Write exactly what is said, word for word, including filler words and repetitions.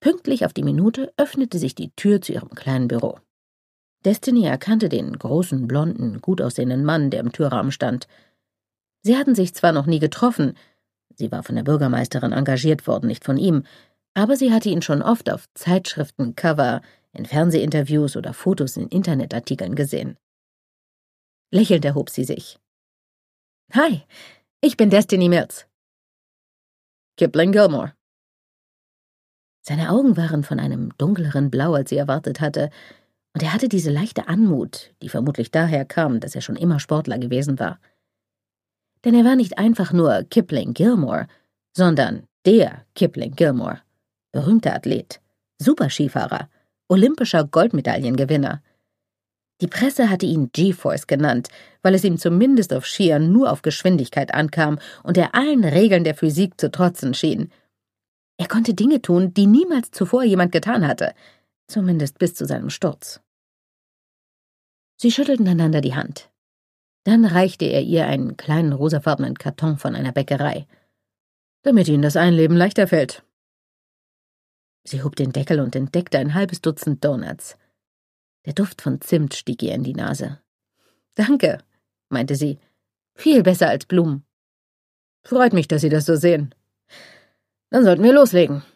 Pünktlich auf die Minute öffnete sich die Tür zu ihrem kleinen Büro. Destiny erkannte den großen, blonden, gut aussehenden Mann, der im Türrahmen stand. Sie hatten sich zwar noch nie getroffen, sie war von der Bürgermeisterin engagiert worden, nicht von ihm, aber sie hatte ihn schon oft auf Zeitschriftencover, in Fernsehinterviews oder Fotos in Internetartikeln gesehen. Lächelnd erhob sie sich. »Hi, ich bin Destiny Mills.« »Kipling Gilmore.« Seine Augen waren von einem dunkleren Blau, als sie erwartet hatte, und er hatte diese leichte Anmut, die vermutlich daher kam, dass er schon immer Sportler gewesen war. Denn er war nicht einfach nur Kipling Gilmore, sondern der Kipling Gilmore, berühmter Athlet, Superskifahrer, olympischer Goldmedaillengewinner. Die Presse hatte ihn G-Force genannt, weil es ihm zumindest auf Skiern nur auf Geschwindigkeit ankam und er allen Regeln der Physik zu trotzen schien. Er konnte Dinge tun, die niemals zuvor jemand getan hatte, zumindest bis zu seinem Sturz. Sie schüttelten einander die Hand. Dann reichte er ihr einen kleinen rosafarbenen Karton von einer Bäckerei. »Damit Ihnen das Einleben leichter fällt.« Sie hob den Deckel und entdeckte ein halbes Dutzend Donuts. Der Duft von Zimt stieg ihr in die Nase. »Danke«, meinte sie. »Viel besser als Blumen.« »Freut mich, dass Sie das so sehen. Dann sollten wir loslegen.«